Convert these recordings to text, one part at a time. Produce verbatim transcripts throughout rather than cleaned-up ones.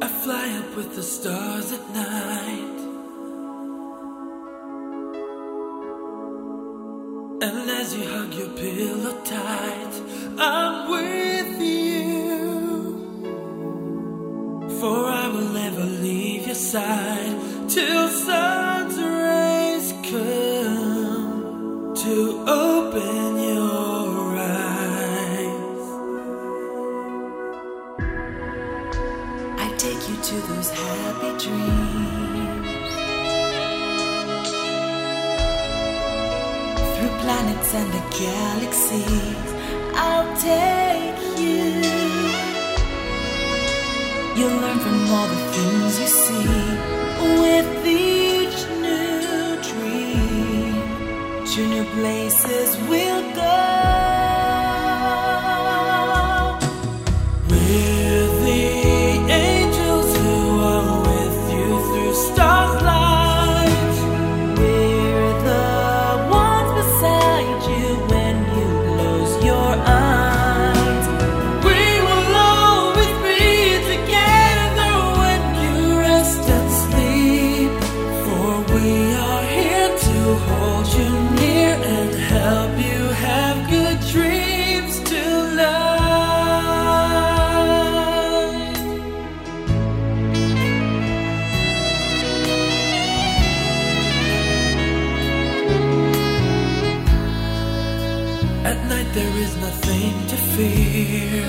I fly up with the stars at night, and as you hug your pillow tight, I'm with you, for I will never leave your side till sun's rays come to open your eyes. I take you to those happy dreams, through planets and the galaxies. I'll take you. You'll learn from all the things you see. With each new dream, to new places we'll go. We're the angels who are with you through starlight. We're the ones beside you when you close your eyes. We will always be together when you rest and sleep, for we are here to hold you near and help you have good dreams tonight. At night there is nothing to fear.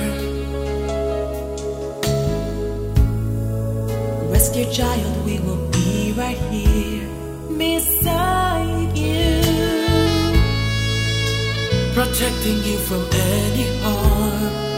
Rescue child, we will be right here beside you, protecting you from any harm.